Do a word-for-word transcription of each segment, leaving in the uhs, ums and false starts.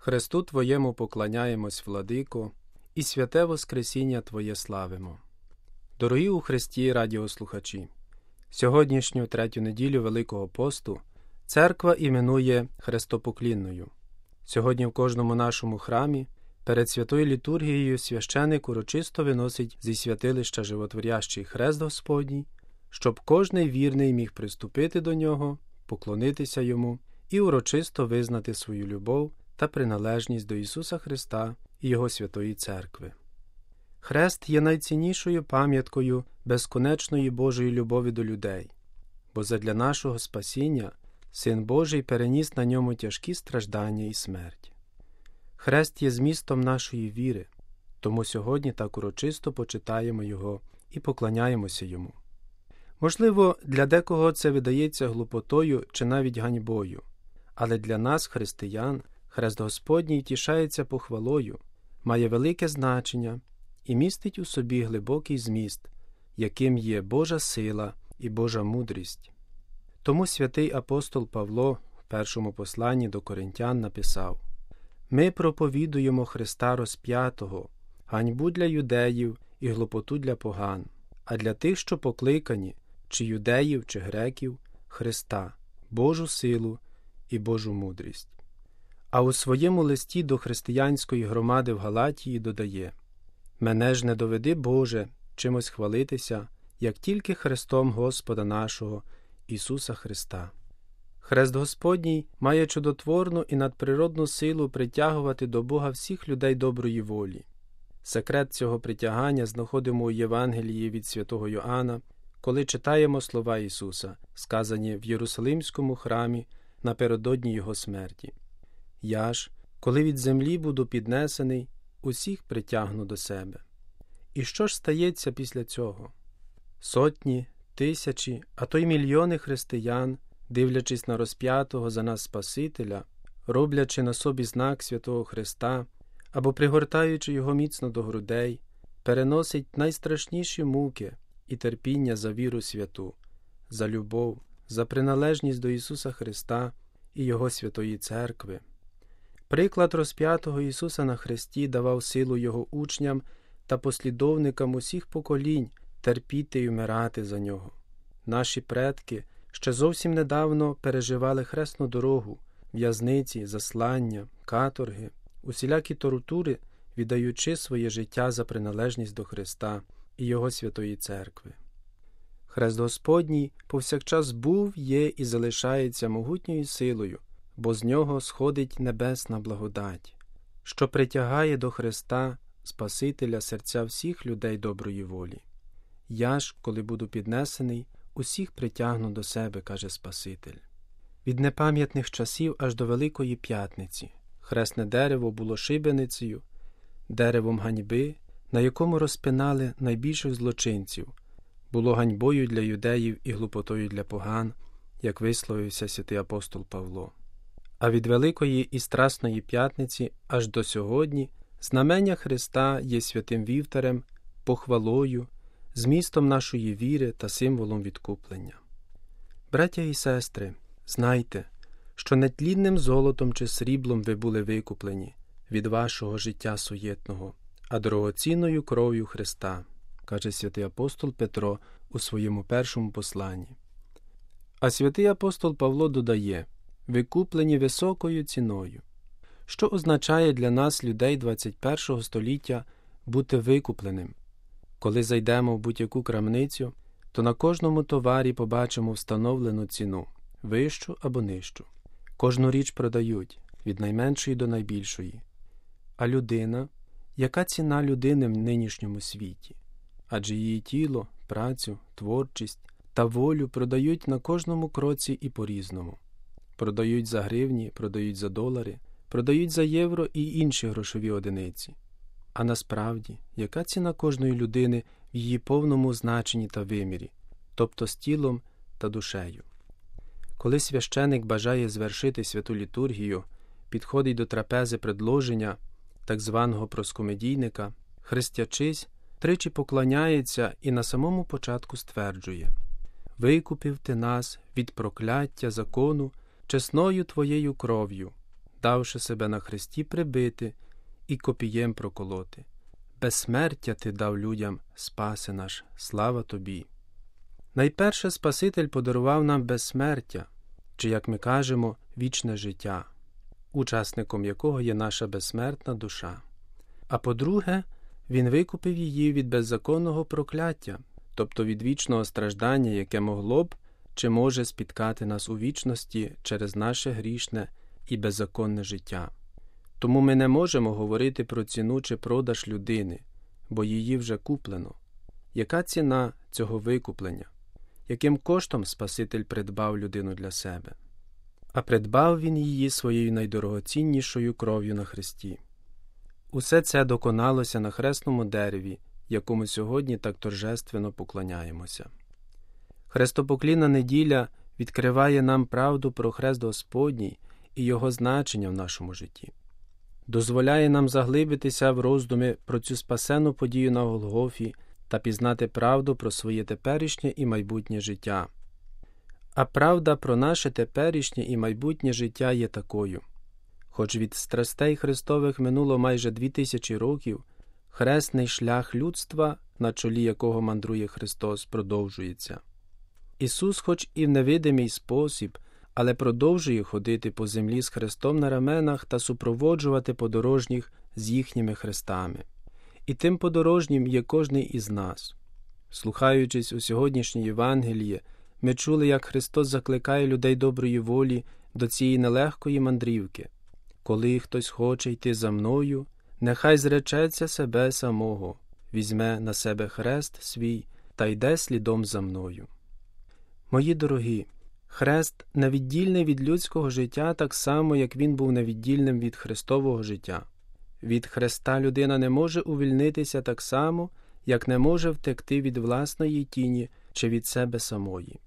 Христу Твоєму поклоняємось, Владико, і святе Воскресіння Твоє славимо. Дорогі у Христі радіослухачі, сьогоднішню третю неділю Великого посту Церква іменує Хрестопоклінною. Сьогодні в кожному нашому храмі перед святою літургією священик урочисто виносить зі святилища животворящий хрест Господній, щоб кожний вірний міг приступити до нього, поклонитися йому і урочисто визнати свою любов та приналежність до Ісуса Христа і Його святої Церкви. Хрест є найціннішою пам'яткою безконечної Божої любові до людей, бо задля нашого спасіння Син Божий переніс на ньому тяжкі страждання і смерть. Хрест є змістом нашої віри, тому сьогодні так урочисто почитаємо його і поклоняємося йому. Можливо, для декого це видається глупотою чи навіть ганьбою, але для нас, християн, хрест Господній тішається похвалою, має велике значення і містить у собі глибокий зміст, яким є Божа сила і Божа мудрість. Тому святий апостол Павло в першому посланні до Коринтян написав: «Ми проповідуємо Христа розп'ятого, ганьбу для юдеїв і глупоту для поган, а для тих, що покликані, чи юдеїв, чи греків, Христа, Божу силу і Божу мудрість». А у своєму листі до християнської громади в Галатії додає: «Мене ж не доведи, Боже, чимось хвалитися, як тільки Христом Господа нашого, Ісуса Христа». Хрест Господній має чудотворну і надприродну силу притягувати до Бога всіх людей доброї волі. Секрет цього притягання знаходимо у Євангелії від святого Йоанна, коли читаємо слова Ісуса, сказані в Єрусалимському храмі напередодні Його смерті: «Я ж, коли від землі буду піднесений, усіх притягну до себе». І що ж стається після цього? Сотні, тисячі, а то й мільйони християн, дивлячись на розп'ятого за нас Спасителя, роблячи на собі знак святого Христа або пригортаючи його міцно до грудей, переносить найстрашніші муки і терпіння за віру святу, за любов, за приналежність до Ісуса Христа і Його святої Церкви. Приклад розп'ятого Ісуса на хресті давав силу Його учням та послідовникам усіх поколінь терпіти й вмирати за Нього. Наші предки ще зовсім недавно переживали хресну дорогу, в'язниці, заслання, каторги, усілякі тортури, віддаючи своє життя за приналежність до Христа і Його святої Церкви. Хрест Господній повсякчас був, є і залишається могутньою силою, бо з нього сходить небесна благодать, що притягає до Христа, Спасителя, серця всіх людей доброї волі. «Я ж, коли буду піднесений, усіх притягну до себе», – каже Спаситель. Від непам'ятних часів аж до Великої П'ятниці хресне дерево було шибеницею, деревом ганьби, на якому розпинали найбільших злочинців, було ганьбою для юдеїв і глупотою для поган, як висловився святий апостол Павло. А від Великої і Страсної П'ятниці аж до сьогодні знамення Христа є святим вівтарем, похвалою, змістом нашої віри та символом відкуплення. Браття і сестри, знайте, що нетлінним золотом чи сріблом ви були викуплені від вашого життя суєтного, а дорогоцінною кров'ю Христа, каже святий апостол Петро у своєму першому посланні. А святий апостол Павло додає: «Викуплені високою ціною». Що означає для нас, людей двадцять першого століття, бути викупленим? Коли зайдемо в будь-яку крамницю, то на кожному товарі побачимо встановлену ціну, вищу або нижчу. Кожну річ продають, від найменшої до найбільшої. А людина? Яка ціна людини в нинішньому світі? Адже її тіло, працю, творчість та волю продають на кожному кроці і по-різному. Продають за гривні, продають за долари, продають за євро і інші грошові одиниці. А насправді, яка ціна кожної людини в її повному значенні та вимірі, тобто з тілом та душею? Коли священик бажає звершити святу літургію, підходить до трапези предложення, так званого проскомедійника, хрестячись, тричі поклоняється і на самому початку стверджує: «Викупив ти нас від прокляття закону чесною твоєю кров'ю, віддавши себе на хресті прибити і копієм проколоти. Безсмертя ти дав людям, Спасе наш, слава тобі. Найперше Спаситель подарував нам безсмертя, чи, як ми кажемо, вічне життя, учасником якого є наша безсмертна душа. А по-друге, Він викупив її від беззаконного прокляття, тобто від вічного страждання, яке могло б чи може спіткати нас у вічності через наше грішне і беззаконне життя. Тому ми не можемо говорити про ціну чи продаж людини, бо її вже куплено. Яка ціна цього викуплення? Яким коштом Спаситель придбав людину для себе? А придбав Він її своєю найдорогоціннішою кров'ю на хресті. Усе це доконалося на хресному дереві, якому сьогодні так торжественно поклоняємося. Хрестопоклінна неділя відкриває нам правду про хрест Господній і його значення в нашому житті. Дозволяє нам заглибитися в роздуми про цю спасенну подію на Голгофі та пізнати правду про своє теперішнє і майбутнє життя. А правда про наше теперішнє і майбутнє життя є такою. Хоч від страстей Христових минуло майже дві тисячі років, хресний шлях людства, на чолі якого мандрує Христос, продовжується. Ісус, хоч і в невидимий спосіб, але продовжує ходити по землі з хрестом на раменах та супроводжувати подорожніх з їхніми хрестами. І тим подорожнім є кожний із нас. Слухаючись у сьогоднішнє Євангеліє, ми чули, як Христос закликає людей доброї волі до цієї нелегкої мандрівки. Коли хтось хоче йти за мною, нехай зречеться себе самого, візьме на себе хрест свій та йде слідом за мною. Мої дорогі, хрест невіддільний від людського життя так само, як він був невіддільним від Христового життя. Від хреста людина не може увільнитися так само, як не може втекти від власної тіні чи від себе самої.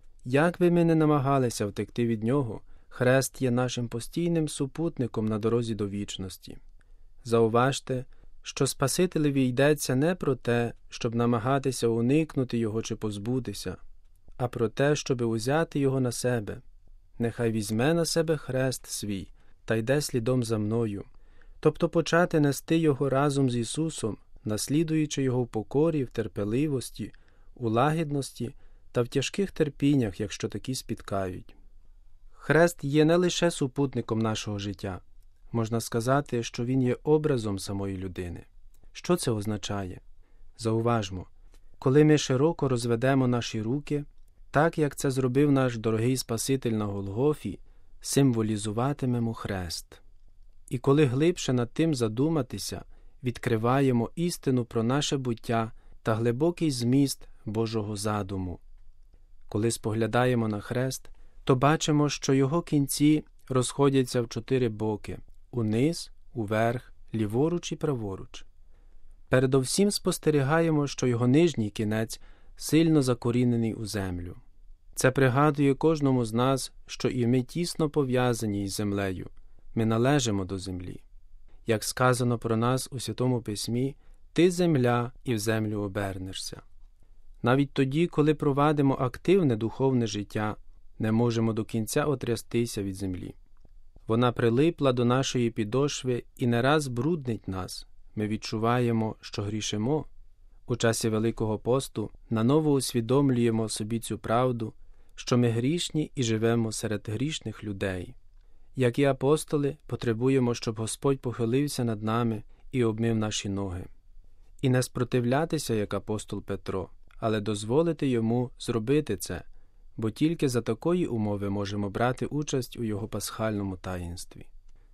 Як би ми не намагалися втекти від нього, хрест є нашим постійним супутником на дорозі до вічності. Зауважте, що Спасителеві йдеться не про те, щоб намагатися уникнути його чи позбутися, а про те, щоб узяти його на себе. Нехай візьме на себе хрест свій та йде слідом за мною, тобто почати нести його разом з Ісусом, наслідуючи його в покорі, в терпеливості, у лагідності та в тяжких терпіннях, якщо такі спіткають. Хрест є не лише супутником нашого життя. Можна сказати, що він є образом самої людини. Що це означає? Зауважмо, коли ми широко розведемо наші руки, так як це зробив наш дорогий Спаситель на Голгофі, символізуватимемо хрест. І коли глибше над тим задуматися, відкриваємо істину про наше буття та глибокий зміст Божого задуму. Коли споглядаємо на хрест, то бачимо, що його кінці розходяться в чотири боки – униз, уверх, ліворуч і праворуч. Передовсім спостерігаємо, що його нижній кінець сильно закорінений у землю. Це пригадує кожному з нас, що і ми тісно пов'язані із землею, ми належимо до землі. Як сказано про нас у Святому Письмі, «Ти земля, і в землю обернешся». Навіть тоді, коли провадимо активне духовне життя, не можемо до кінця отрястися від землі. Вона прилипла до нашої підошви і не раз бруднить нас. Ми відчуваємо, що грішимо. У часі Великого посту наново усвідомлюємо собі цю правду, що ми грішні і живемо серед грішних людей. Як і апостоли, потребуємо, щоб Господь похилився над нами і обмив наші ноги. І не спротивлятися, як апостол Петро, але дозволити йому зробити це, бо тільки за такої умови можемо брати участь у його пасхальному таїнстві.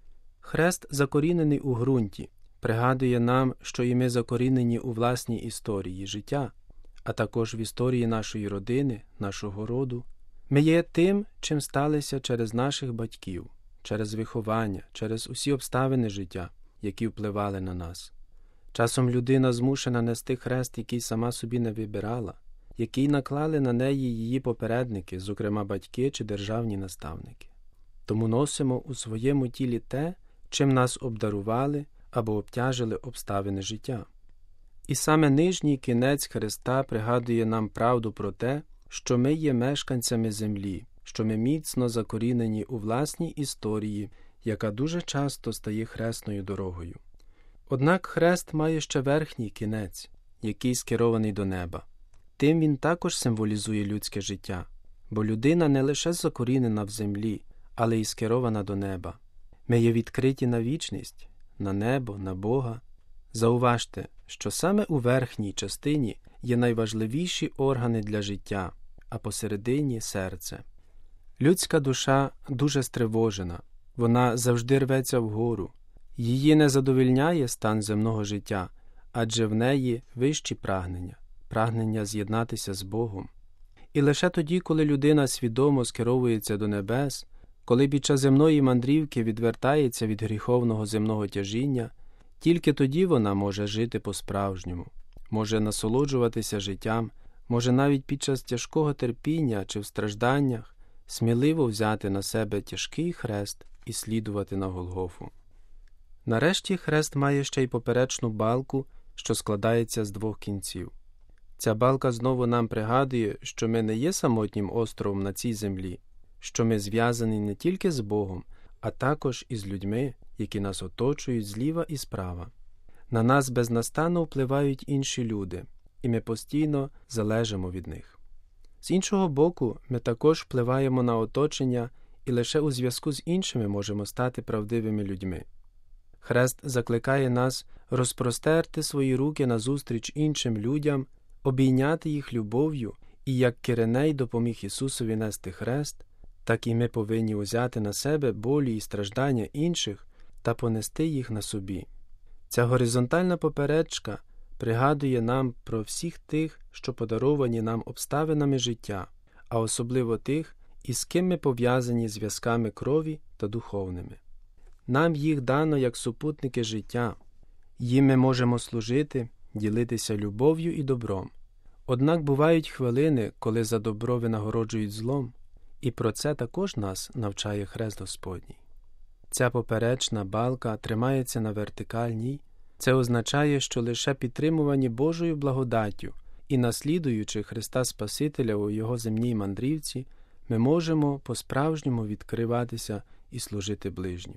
Хрест, закорінений у ґрунті, пригадує нам, що і ми закорінені у власній історії життя, а також в історії нашої родини, нашого роду. Ми є тим, чим сталися через наших батьків, через виховання, через усі обставини життя, які впливали на нас. Часом людина змушена нести хрест, який сама собі не вибирала, який наклали на неї її попередники, зокрема батьки чи державні наставники. Тому носимо у своєму тілі те, чим нас обдарували або обтяжили обставини життя. І саме нижній кінець хреста пригадує нам правду про те, що ми є мешканцями землі, що ми міцно закорінені у власній історії, яка дуже часто стає хресною дорогою. Однак хрест має ще верхній кінець, який скерований до неба. Тим він також символізує людське життя, бо людина не лише закорінена в землі, але й скерована до неба. Ми є відкриті на вічність, на небо, на Бога. Зауважте, що саме у верхній частині є найважливіші органи для життя, а посередині – серце. Людська душа дуже стривожена, вона завжди рветься вгору. Її не задовольняє стан земного життя, адже в неї вищі прагнення, прагнення з'єднатися з Богом. І лише тоді, коли людина свідомо скеровується до небес, коли під час земної мандрівки відвертається від гріховного земного тяжіння, тільки тоді вона може жити по-справжньому, може насолоджуватися життям, може навіть під час тяжкого терпіння чи в стражданнях сміливо взяти на себе тяжкий хрест і слідувати на Голгофу. Нарешті хрест має ще й поперечну балку, що складається з двох кінців. Ця балка знову нам пригадує, що ми не є самотнім островом на цій землі, що ми зв'язані не тільки з Богом, а також із людьми, які нас оточують зліва і справа. На нас безнастанно впливають інші люди, і ми постійно залежимо від них. З іншого боку, ми також впливаємо на оточення і лише у зв'язку з іншими можемо стати правдивими людьми. Хрест закликає нас розпростерти свої руки назустріч іншим людям, обійняти їх любов'ю, і як Киреней допоміг Ісусові нести хрест, так і ми повинні узяти на себе болі і страждання інших та понести їх на собі. Ця горизонтальна поперечка пригадує нам про всіх тих, що подаровані нам обставинами життя, а особливо тих, із ким ми пов'язані зв'язками крові та духовними. Нам їх дано як супутники життя. Їм ми можемо служити, ділитися любов'ю і добром. Однак бувають хвилини, коли за добро винагороджують злом, і про це також нас навчає хрест Господній. Ця поперечна балка тримається на вертикальній. Це означає, що лише підтримувані Божою благодаттю і наслідуючи Христа Спасителя у Його земній мандрівці, ми можемо по-справжньому відкриватися і служити ближнім.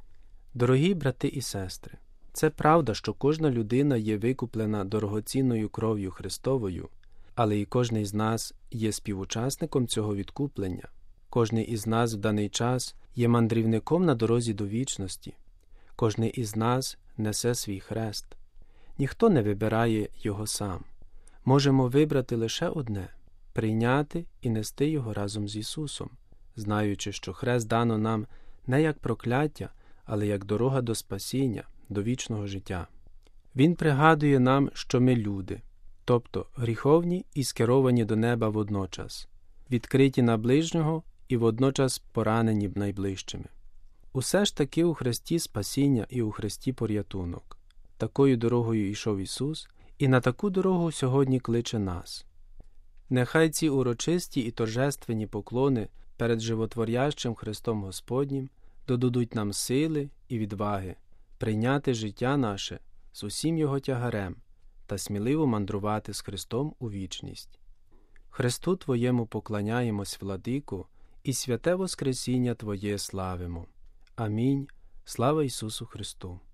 Дорогі брати і сестри, це правда, що кожна людина є викуплена дорогоцінною кров'ю Христовою, але і кожний з нас є співучасником цього відкуплення. Кожний із нас в даний час є мандрівником на дорозі до вічності. Кожний із нас несе свій хрест. Ніхто не вибирає його сам. Можемо вибрати лише одне – прийняти і нести його разом з Ісусом, знаючи, що хрест дано нам не як прокляття, але як дорога до спасіння, до вічного життя. Він пригадує нам, що ми люди, тобто гріховні і скеровані до неба водночас, відкриті на ближнього і водночас поранені найближчими. Усе ж таки у Христі спасіння і у Христі порятунок. Такою дорогою йшов Ісус, і на таку дорогу сьогодні кличе нас. Нехай ці урочисті і торжественні поклони перед животворящим Христом Господнім додадуть нам сили і відваги прийняти життя наше з усім його тягарем та сміливо мандрувати з Христом у вічність. Христу Твоєму поклоняємось, Владико, і святе Воскресіння Твоє славимо. Амінь. Слава Ісусу Христу!